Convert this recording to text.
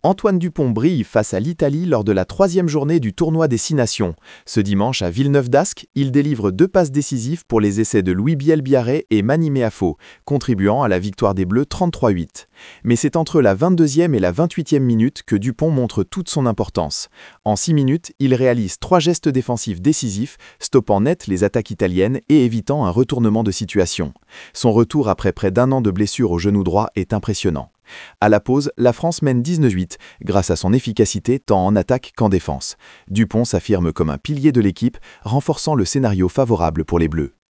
Antoine Dupont brille face à l'Italie lors de la troisième journée du tournoi des 6 nations. Ce dimanche à Villeneuve-d'Ascq, il délivre 2 passes décisives pour les essais de Louis Bielbiarré et Mani Meafo, contribuant à la victoire des Bleus 33-8. Mais c'est entre la 22e et la 28e minute que Dupont montre toute son importance. En 6 minutes, il réalise 3 gestes défensifs décisifs, stoppant net les attaques italiennes et évitant un retournement de situation. Son retour après près d'1 an de blessure au genou droit est impressionnant. À la pause, la France mène 19-8 grâce à son efficacité tant en attaque qu'en défense. Dupont s'affirme comme un pilier de l'équipe, renforçant le scénario favorable pour les Bleus.